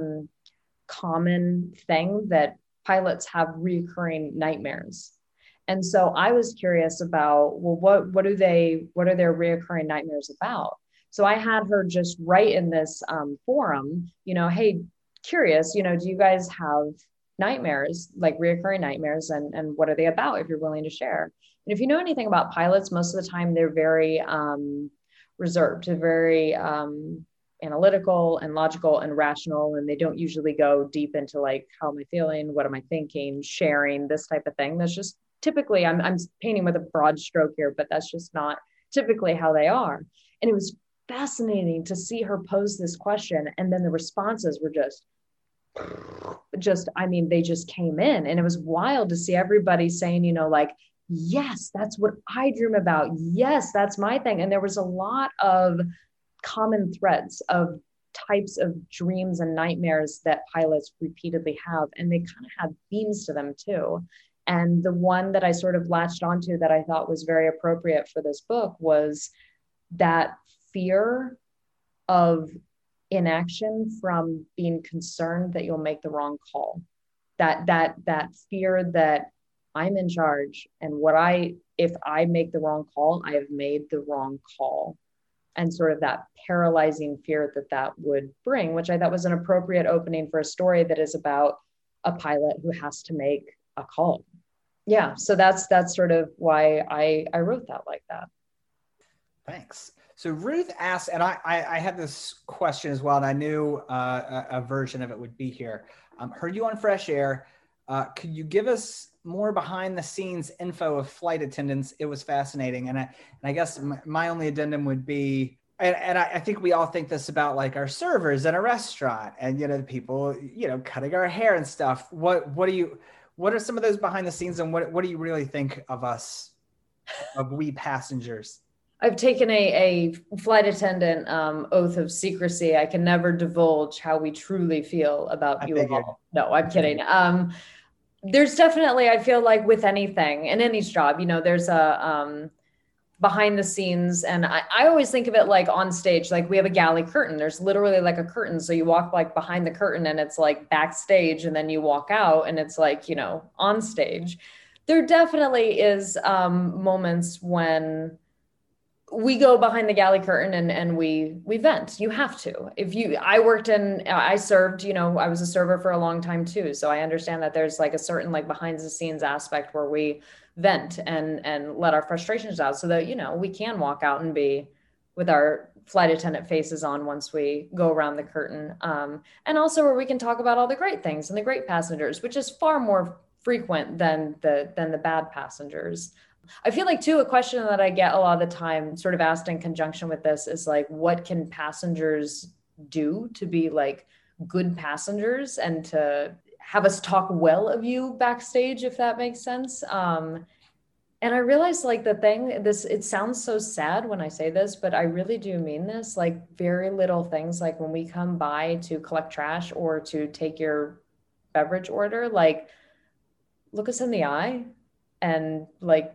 common thing that pilots have recurring nightmares. And so I was curious about, well, what are their reoccurring nightmares about? So I had her just write in this forum, hey, curious, do you guys have nightmares, like reoccurring nightmares, and what are they about, if you're willing to share? And if you know anything about pilots, most of the time they're very reserved, they're very analytical and logical and rational, and they don't usually go deep into like, how am I feeling, what am I thinking, sharing, this type of thing. That's just typically, I'm painting with a broad stroke here, but that's just not typically how they are. And it was fascinating to see her pose this question, and then the responses were they just came in, and it was wild to see everybody saying, like, yes, that's what I dream about, yes, that's my thing. And there was a lot of common threads of types of dreams and nightmares that pilots repeatedly have, and they kind of had themes to them too. And the one that I sort of latched onto that I thought was very appropriate for this book was that fear of inaction from being concerned that you'll make the wrong call. That fear that I'm in charge, and if I make the wrong call, I have made the wrong call. And sort of that paralyzing fear that would bring, which I thought was an appropriate opening for a story that is about a pilot who has to make a call. Yeah, so that's sort of why I wrote that like that. Thanks. So Ruth asked, and I had this question as well, and I knew a version of it would be here. Heard you on Fresh Air. Could you give us more behind the scenes info of flight attendants? It was fascinating. And I guess my only addendum would be, and I think we all think this about like our servers in a restaurant, and, the people, cutting our hair and stuff. What are some of those behind the scenes, and what do you really think of us, of we passengers? I've taken a flight attendant oath of secrecy. I can never divulge how we truly feel about you all. No, I'm kidding. There's definitely, I feel like with anything, in any job, there's a behind the scenes. And I always think of it like on stage, like we have a galley curtain. There's literally like a curtain. So you walk like behind the curtain and it's like backstage, and then you walk out and it's like, on stage. There definitely is moments when we go behind the galley curtain and we vent. You have to. I served, I was a server for a long time too. So I understand that there's like a certain like behind the scenes aspect where we vent and let our frustrations out so that, we can walk out and be with our flight attendant faces on once we go around the curtain. And also where we can talk about all the great things and the great passengers, which is far more frequent than the bad passengers. I feel like too, a question that I get a lot of the time sort of asked in conjunction with this is like, what can passengers do to be like good passengers and to have us talk well of you backstage, if that makes sense. And I realized like it sounds so sad when I say this, but I really do mean this, like very little things, like when we come by to collect trash or to take your beverage order, like look us in the eye and like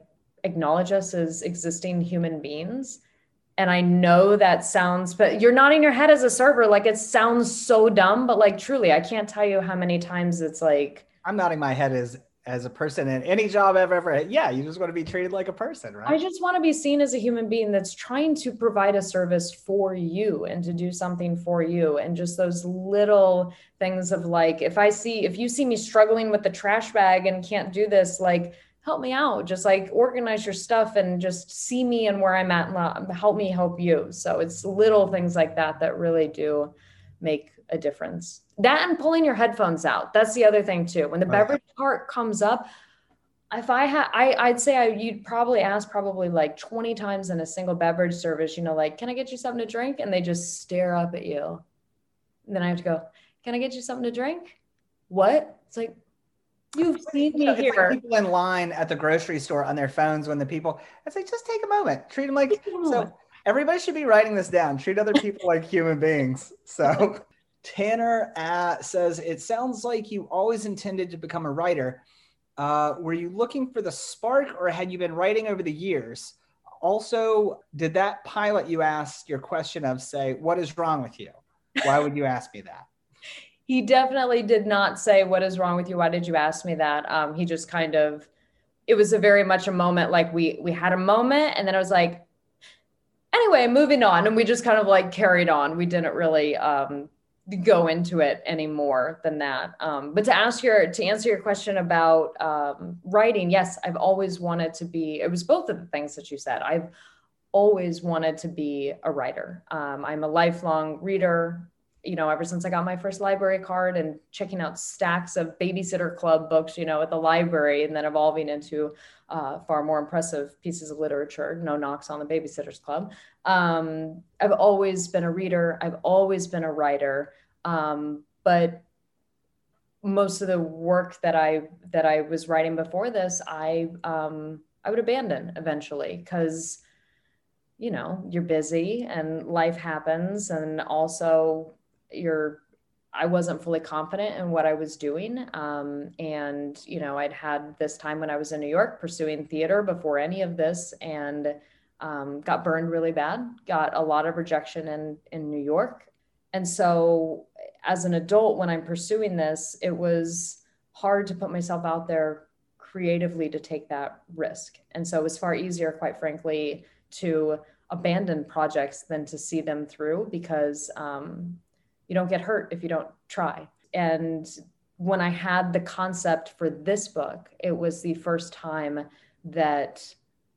acknowledge us as existing human beings. And I know that sounds, but you're nodding your head as a server. Like it sounds so dumb, but like truly, I can't tell you how many times it's like. I'm nodding my head as a person in any job I've ever had. Yeah, you just want to be treated like a person, right? I just want to be seen as a human being that's trying to provide a service for you and to do something for you. And just those little things of like, if you see me struggling with the trash bag and can't do this, like, help me out, just like organize your stuff and just see me and where I'm at and help me help you. So it's little things like that that really do make a difference. That and pulling your headphones out. That's the other thing too. When the beverage part comes up, if I'd say you'd probably ask like 20 times in a single beverage service, like, can I get you something to drink? And they just stare up at you. And then I have to go, can I get you something to drink? What? It's like, you've seen me here. It's like people in line at the grocery store on their phones when it's like, just take a moment. Treat them like, so everybody should be writing this down. Treat other people like human beings. So Tanner says, it sounds like you always intended to become a writer. Were you looking for the spark or had you been writing over the years? Also, did that pilot you asked your question of say, what is wrong with you? Why would you ask me that? He definitely did not say, what is wrong with you? Why did you ask me that? He just it was very much a moment. Like we had a moment and then I was like, anyway, moving on. And we just kind of like carried on. We didn't really go into it any more than that. But to answer your question about writing, yes, I've always wanted to be, it was both of the things that you said. I've always wanted to be a writer. I'm a lifelong reader, ever since I got my first library card and checking out stacks of Babysitter Club books, at the library, and then evolving into far more impressive pieces of literature. No knocks on the Babysitters Club. I've always been a reader. I've always been a writer. But most of the work that I was writing before this, I would abandon eventually because, you're busy and life happens. And also I wasn't fully confident in what I was doing. And, I'd had this time when I was in New York pursuing theater before any of this and got burned really bad, got a lot of rejection in New York. And so as an adult, when I'm pursuing this, it was hard to put myself out there creatively to take that risk. And so it was far easier, quite frankly, to abandon projects than to see them through because you don't get hurt if you don't try. And when I had the concept for this book, it was the first time that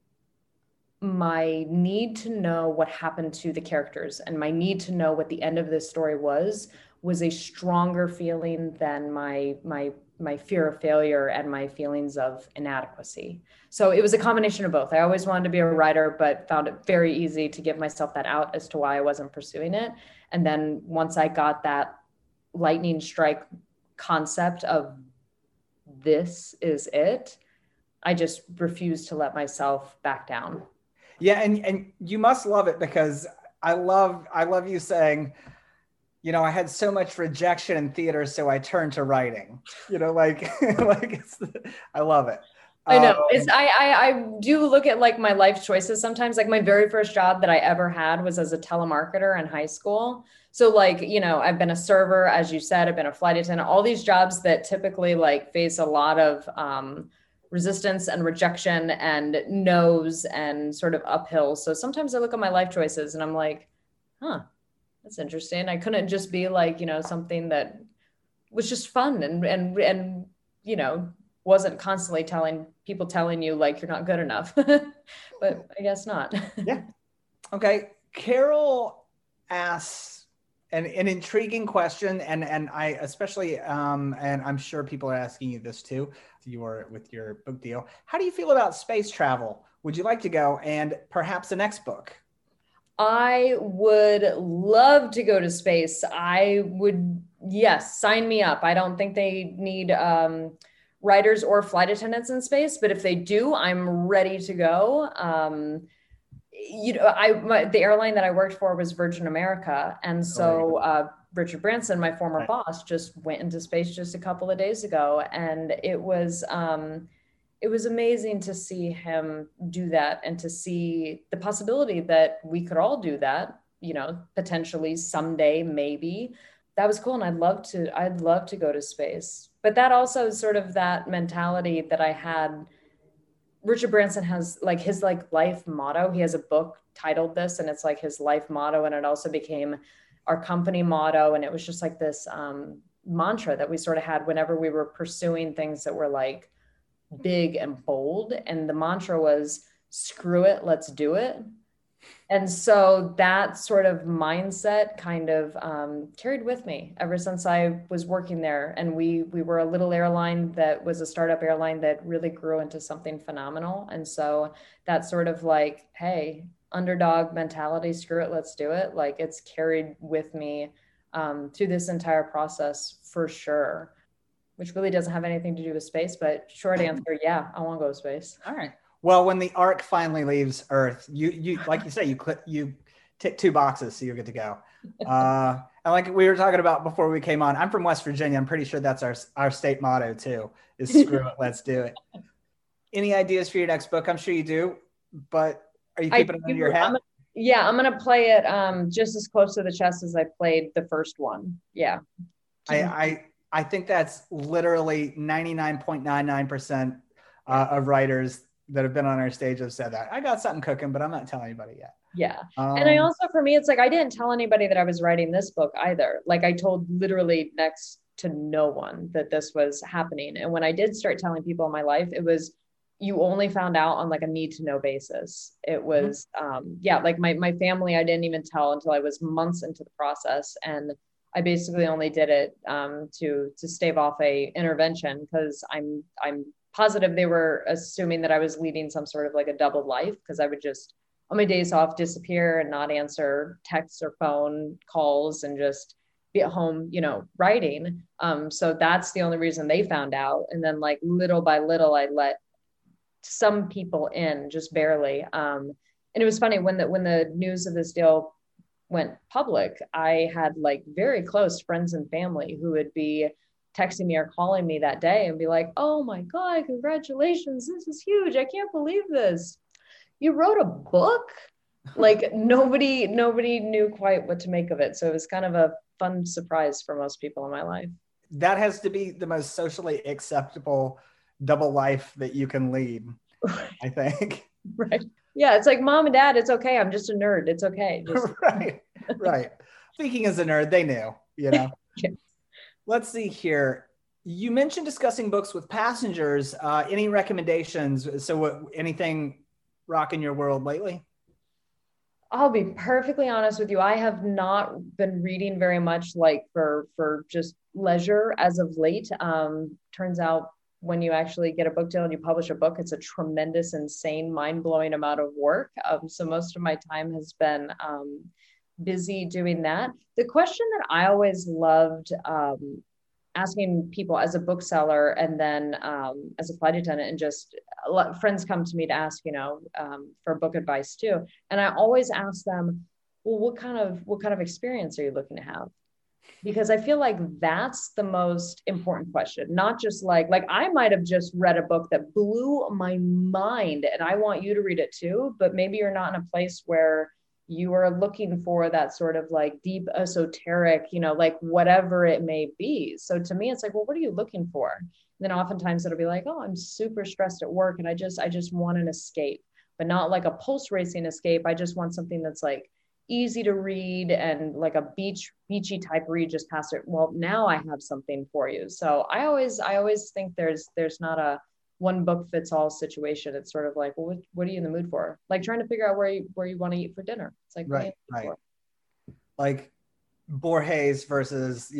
my need to know what happened to the characters and my need to know what the end of this story was a stronger feeling than my fear of failure and my feelings of inadequacy. So it was a combination of both. I always wanted to be a writer, but found it very easy to give myself that out as to why I wasn't pursuing it. And then once I got that lightning strike concept of this is it, I just refused to let myself back down. Yeah. And you must love it because I love you saying, I had so much rejection in theater, so I turned to writing, like I love it. I know. I do look at like my life choices sometimes. Like my very first job that I ever had was as a telemarketer in high school. So like, I've been a server, as you said, I've been a flight attendant, all these jobs that typically like face a lot of resistance and rejection and no's and sort of uphill. So sometimes I look at my life choices and I'm like, that's interesting. I couldn't just be like, something that was just fun and wasn't constantly telling you like you're not good enough, but I guess not. Yeah. Okay. Carol asks an intriguing question, and I especially, and I'm sure people are asking you this too. With your book deal. How do you feel about space travel? Would you like to go, and perhaps the next book? I would love to go to space. Yes, sign me up. I don't think they need writers or flight attendants in space, but if they do, I'm ready to go. The airline that I worked for was Virgin America. And so Richard Branson, my former boss, just went into space just a couple of days ago. And it was it was amazing to see him do that and to see the possibility that we could all do that, potentially someday, maybe. That was cool. And I'd love to go to space. But that also is sort of that mentality that I had. Richard Branson has like his life motto. He has a book titled this, and it's like his life motto. And it also became our company motto. And it was just like this mantra that we sort of had whenever we were pursuing things that were like big and bold. And the mantra was, screw it, let's do it. And so that sort of mindset kind of carried with me ever since I was working there. And we were a little airline that was a startup airline that really grew into something phenomenal. And so that sort of like, hey, underdog mentality, screw it, let's do it. Like it's carried with me through this entire process for sure, which really doesn't have anything to do with space. But short answer, yeah, I want to go to space. All right. Well, when the Ark finally leaves Earth, you like you say, you tick 2 boxes, so you're good to go. And like we were talking about before we came on, I'm from West Virginia. I'm pretty sure that's our state motto too, is screw it, let's do it. Any ideas for your next book? I'm sure you do, but are you keeping it under your hat? I'm going to play it just as close to the chest as I played the first one. Yeah. I think that's literally 99.99% of writers that have been on our stage have said that. I got something cooking, but I'm not telling anybody yet. Yeah. And I also, for me, it's like, I didn't tell anybody that I was writing this book either. Like I told literally next to no one that this was happening. And when I did start telling people in my life, it was, you only found out on like a need to know basis. It was, like my family, I didn't even tell until I was months into the process. And I basically only did it to stave off a intervention, because I'm positive they were assuming that I was leading some sort of like a double life, because I would just on my days off disappear and not answer texts or phone calls and just be at home, writing. So that's the only reason they found out. And then like little by little, I let some people in, just barely. And it was funny when the news of this deal went public, I had like very close friends and family who would be texting me or calling me that day and be like, oh my God, congratulations. This is huge. I can't believe this. You wrote a book? Like nobody knew quite what to make of it. So it was kind of a fun surprise for most people in my life. That has to be the most socially acceptable double life that you can lead, I think. Right. Yeah. It's like, mom and dad, it's okay. I'm just a nerd. It's okay. Right. Speaking as a nerd, they knew, Yeah. Let's see here. You mentioned discussing books with passengers. Any recommendations? So anything rocking your world lately? I'll be perfectly honest with you. I have not been reading very much like for just leisure as of late. Turns out when you actually get a book deal and you publish a book, it's a tremendous, insane, mind-blowing amount of work. So most of my time has been busy doing that. The question that I always loved asking people as a bookseller and then as a flight attendant, and just friends come to me to ask, for book advice too. And I always ask them, well, what kind of experience are you looking to have? Because I feel like that's the most important question. Not just like I might have just read a book that blew my mind and I want you to read it too, but maybe you're not in a place where you are looking for that sort of like deep esoteric, like whatever it may be. So to me, it's like, well, what are you looking for? And then oftentimes it'll be like, oh, I'm super stressed at work and I just want an escape, but not like a pulse racing escape. I just want something that's like easy to read and like a beachy type read just past it. Well, now I have something for you. So I always think there's not a one book fits all situation. It's sort of like, well, what are you in the mood for? Like trying to figure out where you want to eat for dinner. It's like, right. Like Borges versus,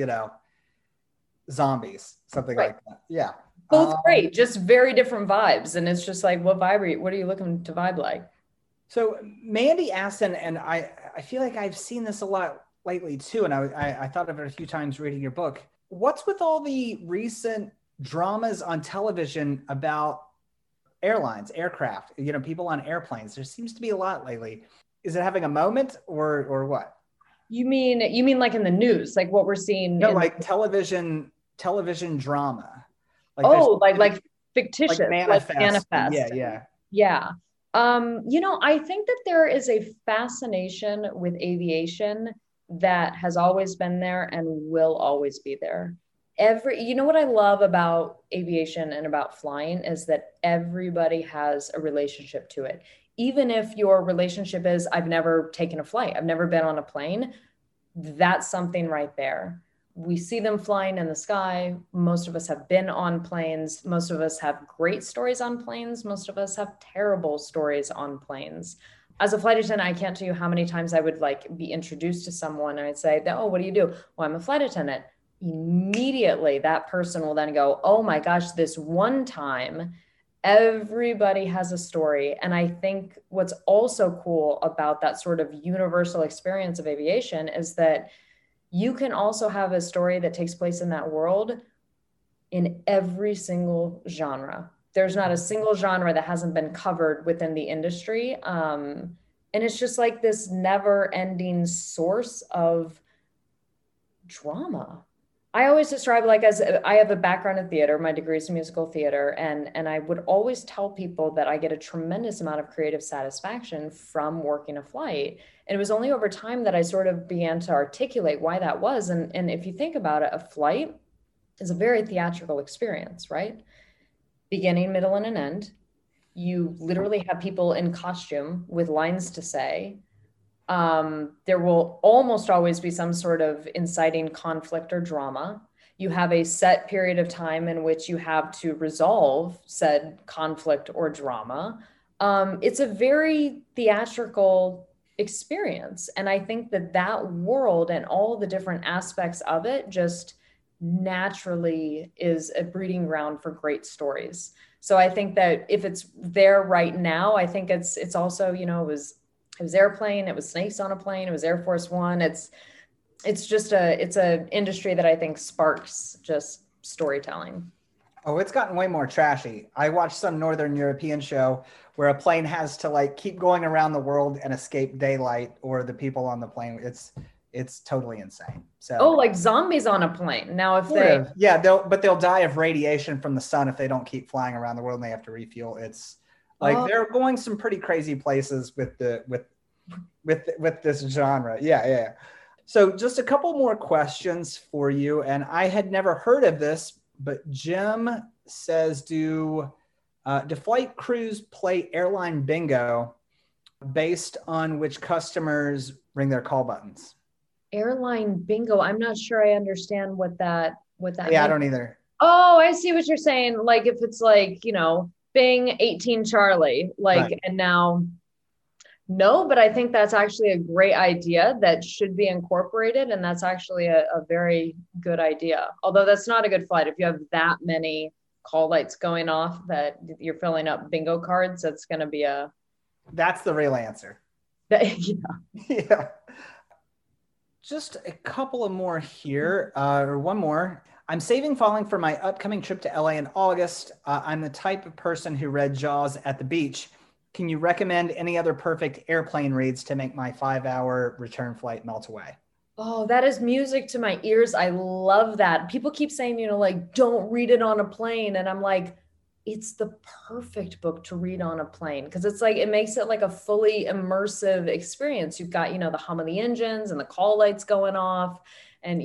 zombies, something like that. Yeah. Both great, just very different vibes. And it's just like, what are you looking to vibe like? So Mandy asked, and I feel like I've seen this a lot lately too. And I thought of it a few times reading your book. What's with all the recent dramas on television about airlines, aircraft, people on airplanes? There seems to be a lot lately. Is it having a moment or what? You mean like in the news, like what we're seeing? No, like television drama. Like fictitious, like manifest. manifest. Yeah. Yeah. I think that there is a fascination with aviation that has always been there and will always be there. What I love about aviation and about flying is that everybody has a relationship to it. Even if your relationship is, I've never taken a flight, I've never been on a plane, that's something right there. We see them flying in the sky. Most of us have been on planes. Most of us have great stories on planes. Most of us have terrible stories on planes. As a flight attendant, I can't tell you how many times I would be introduced to someone and I'd say, oh, what do you do? Well, I'm a flight attendant. Immediately that person will then go, oh my gosh, this one time. Everybody has a story. And I think what's also cool about that sort of universal experience of aviation is that you can also have a story that takes place in that world in every single genre. There's not a single genre that hasn't been covered within the industry. And it's just like this never ending source of drama. I always describe as I have a background in theater, my degree is in musical theater, and I would always tell people that I get a tremendous amount of creative satisfaction from working a flight. And it was only over time that I sort of began to articulate why that was. And if you think about it, a flight is a very theatrical experience, right? Beginning, middle, and an end. You literally have people in costume with lines to say. There will almost always be some sort of inciting conflict or drama. You have a set period of time in which you have to resolve said conflict or drama. It's a very theatrical experience. And I think that world and all the different aspects of it just naturally is a breeding ground for great stories. So I think that if it's there right now, I think it's also, it was airplane, it was snakes on a plane, it was Air Force One. It's an industry that I think sparks just storytelling. Oh, it's gotten way more trashy. I watched some Northern European show where a plane has to keep going around the world and escape daylight or the people on the plane. It's totally insane. So like zombies on a plane. Now if they'll die of radiation from the sun if they don't keep flying around the world and they have to refuel. It's they're going some pretty crazy places with this genre. Yeah. So just a couple more questions for you. And I had never heard of this, but Jim says, do flight crews play airline bingo based on which customers ring their call buttons? Airline bingo. I'm not sure I understand what that Yeah, means. I don't either. Oh, I see what you're saying. If it's Bing 18 Charlie, right. And now, no, but I think that's actually a great idea that should be incorporated. And that's actually a very good idea. Although that's not a good flight. If you have that many call lights going off that you're filling up bingo cards, that's going to be that's the real answer. Yeah. Just a couple of more here, or one more. I'm saving falling for my upcoming trip to LA in August. I'm the type of person who read Jaws at the beach. Can you recommend any other perfect airplane reads to make my 5-hour return flight melt away? Oh, that is music to my ears. I love that. People keep saying, don't read it on a plane. And I'm like, it's the perfect book to read on a plane because it makes it like a fully immersive experience. You've got, the hum of the engines and the call lights going off. And,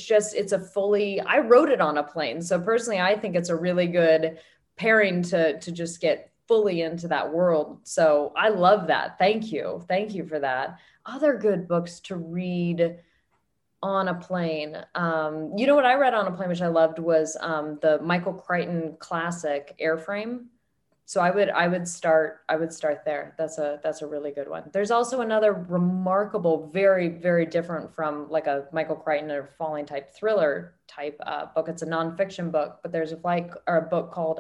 I wrote it on a plane. So personally, I think it's a really good pairing to just get fully into that world. So I love that. Thank you. Thank you for that. Other good books to read on a plane. What I read on a plane, which I loved, was the Michael Crichton classic Airframe. So I would start there. That's a really good one. There's also another remarkable, very, very different from a Michael Crichton or Falling type thriller type book. It's a nonfiction book, but there's a book called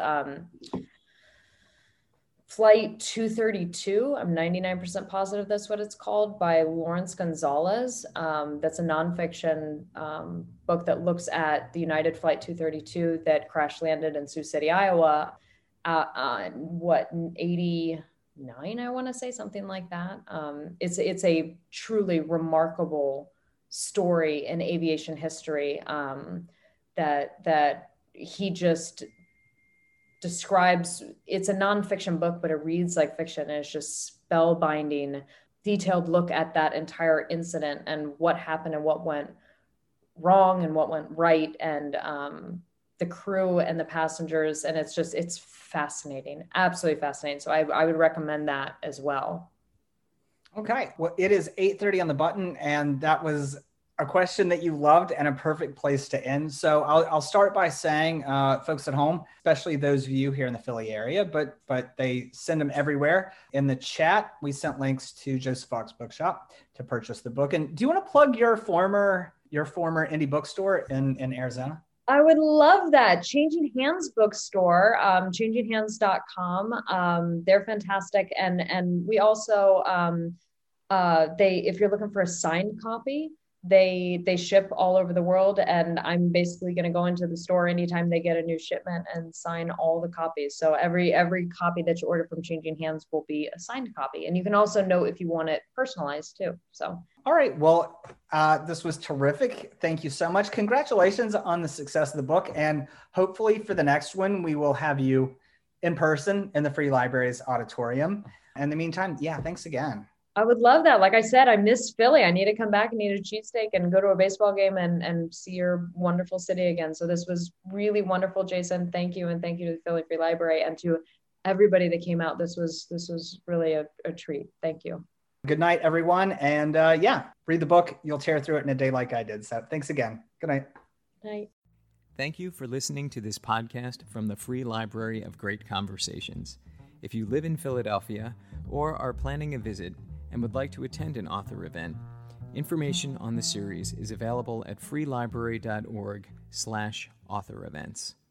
Flight 232. I'm 99% positive that's what it's called, by Lawrence Gonzalez. That's a nonfiction book that looks at the United Flight 232 that crash landed in Sioux City, Iowa. 89, I want to say, something like that. It's a truly remarkable story in aviation history that he just describes, it's a nonfiction book, but it reads like fiction. And it's just spellbinding, detailed look at that entire incident and what happened and what went wrong and what went right, and the crew and the passengers. And it's fascinating, absolutely fascinating. So I would recommend that as well. Okay. Well, it is 8:30 on the button, and that was a question that you loved and a perfect place to end. So I'll start by saying, folks at home, especially those of you here in the Philly area, but they send them everywhere. In the chat, we sent links to Joseph Fox Bookshop to purchase the book. And do you want to plug your former indie bookstore in Arizona? I would love that. Changing Hands bookstore, changinghands.com. They're fantastic. And we also, if you're looking for a signed copy, they ship all over the world, and I'm basically going to go into the store anytime they get a new shipment and sign all the copies. So every copy that you order from Changing Hands will be a signed copy, and you can also note if you want it personalized too. So all right, well, this was terrific. Thank you so much. Congratulations on the success of the book, and hopefully for the next one we will have you in person in the Free Libraries auditorium. In the meantime, yeah, thanks again. I would love that. Like I said, I miss Philly. I need to come back and eat a cheesesteak and go to a baseball game and see your wonderful city again. So this was really wonderful, Jason. Thank you. And thank you to the Philly Free Library and to everybody that came out. This was really a treat. Thank you. Good night, everyone. And read the book. You'll tear through it in a day like I did. So thanks again. Good night. Night. Thank you for listening to this podcast from the Free Library of Great Conversations. If you live in Philadelphia or are planning a visit and would like to attend an author event, information on the series is available at freelibrary.org/author events.